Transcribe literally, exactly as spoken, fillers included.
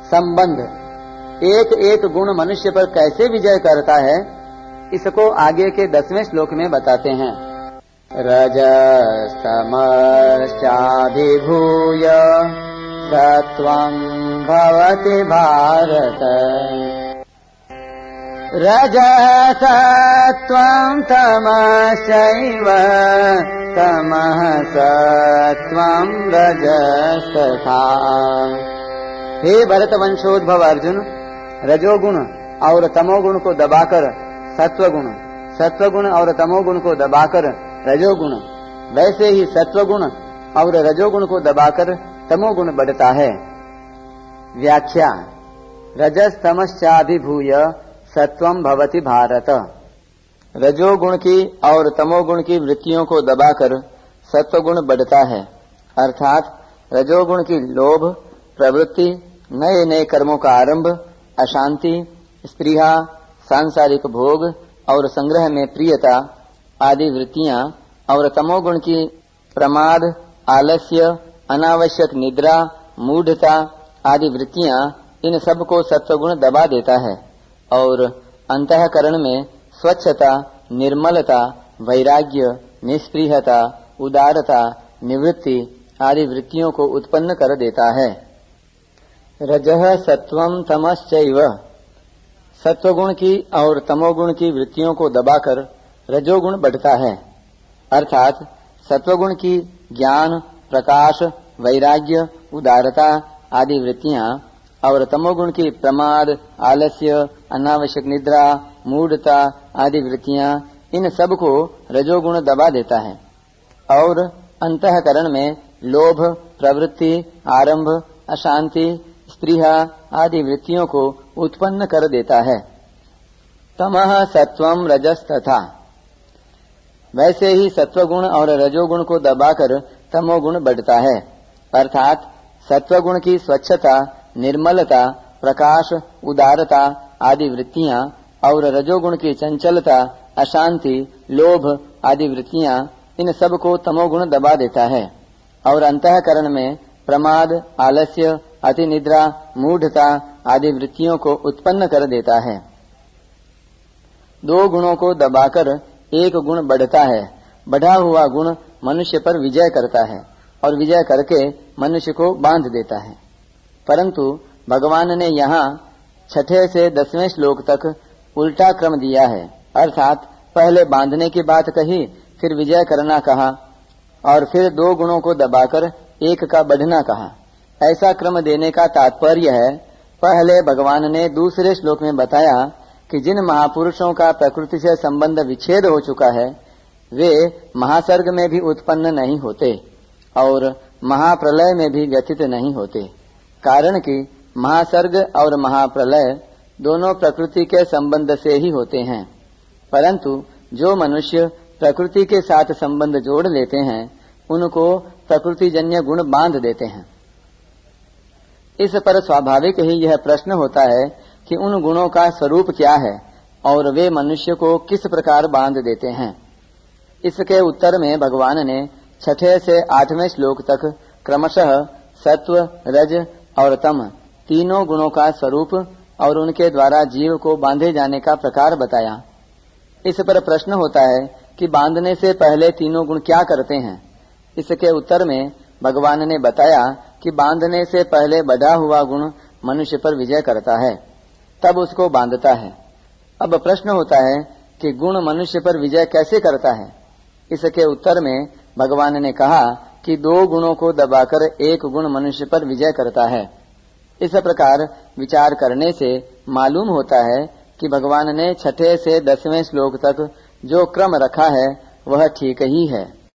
संबंध एक एक गुण मनुष्य पर कैसे विजय करता है, इसको आगे के दसवें श्लोक में बताते हैं। रजस्तमश्चाभिभूय सत्वं भवति भारत। रजसत्वं तमश्चैव तमः सत्वं रजस्तथा। हे भरतवंशोद्भव अर्जुन, रजोगुण और तमोगुण को दबाकर सत्वगुण, सत्वगुण और तमोगुण को दबाकर रजोगुण, वैसे ही सत्वगुण और रजोगुण को दबाकर तमोगुण बढ़ता है। व्याख्या। रजस्तमश्चाभिभूय सत्वं भवति भारत। रजोगुण की और तमोगुण की वृत्तियों को दबाकर सत्वगुण बढ़ता है, अर्थात रजोगुण की लोभ, प्रवृत्ति, नए नए कर्मों का आरंभ, अशांति, स्पृहा, सांसारिक भोग और संग्रह में प्रियता आदि वृत्तियां, और तमोगुण की प्रमाद, आलस्य, अनावश्यक निद्रा, मूढ़ता आदि वृत्तियां, इन सब को सत्वगुण दबा देता है और अंतःकरण में स्वच्छता, निर्मलता, वैराग्य, निष्पृहता, उदारता, निवृत्ति आदि वृत्तियों को उत्पन्न कर देता है। रजः सत्वं तमश्चैव। सत्वगुण की और तमोगुण की वृत्तियों को दबाकर रजोगुण बढ़ता है, अर्थात सत्वगुण की ज्ञान, प्रकाश, वैराग्य, उदारता आदि वृत्तियां और तमोगुण की प्रमाद, आलस्य, अनावश्यक निद्रा, मूढ़ता आदि वृत्तियां, इन सब को रजोगुण दबा देता है और अंतःकरण में लोभ, प्रवृत्ति, आरंभ, अशांति, स्पृहा आदि वृत्तियों को उत्पन्न कर देता है। तमः सत्वं रजस्तथा। वैसे ही सत्वगुण और रजोगुण को दबाकर तमोगुण बढ़ता है, अर्थात सत्वगुण की स्वच्छता, निर्मलता, प्रकाश, उदारता आदि वृत्तियां और रजोगुण की चंचलता, अशांति, लोभ आदि वृत्तियां, इन सब को तमोगुण दबा देता है और अंतःकरण में प्रमाद, आलस्य, अति निद्रा, मूढ़ता आदि वृत्तियों को उत्पन्न कर देता है। दो गुणों को दबाकर एक गुण बढ़ता है। बढ़ा हुआ गुण मनुष्य पर विजय करता है और विजय करके मनुष्य को बांध देता है। परंतु भगवान ने यहाँ छठे से दसवें श्लोक तक उल्टा क्रम दिया है, अर्थात पहले बांधने की बात कही, फिर विजय करना कहा और फिर दो गुणों को दबाकर एक का बढ़ना कहा। ऐसा क्रम देने का तात्पर्य है, पहले भगवान ने दूसरे श्लोक में बताया कि जिन महापुरुषों का प्रकृति से संबंध विच्छेद हो चुका है, वे महासर्ग में भी उत्पन्न नहीं होते और महाप्रलय में भी व्यथित नहीं होते, कारण कि महासर्ग और महाप्रलय दोनों प्रकृति के संबंध से ही होते हैं। परंतु जो मनुष्य प्रकृति के साथ संबंध जोड़ लेते हैं, उनको प्रकृतिजन्य गुण बांध देते हैं। इस पर स्वाभाविक ही यह प्रश्न होता है कि उन गुणों का स्वरूप क्या है और वे मनुष्य को किस प्रकार बांध देते हैं। इसके उत्तर में भगवान ने छठे से आठवें श्लोक तक क्रमशः सत्व, रज और तम तीनों गुणों का स्वरूप और उनके द्वारा जीव को बांधे जाने का प्रकार बताया। इस पर प्रश्न होता है कि बांधने से पहले तीनों गुण क्या करते हैं। इसके उत्तर में भगवान ने बताया कि बांधने से पहले बढ़ा हुआ गुण मनुष्य पर विजय करता है, तब उसको बांधता है। अब प्रश्न होता है कि गुण मनुष्य पर विजय कैसे करता है। इसके उत्तर में भगवान ने कहा कि दो गुणों को दबाकर एक गुण मनुष्य पर विजय करता है। इस प्रकार विचार करने से मालूम होता है कि भगवान ने छठे से दसवें श्लोक तक जो क्रम रखा है वह ठीक ही है।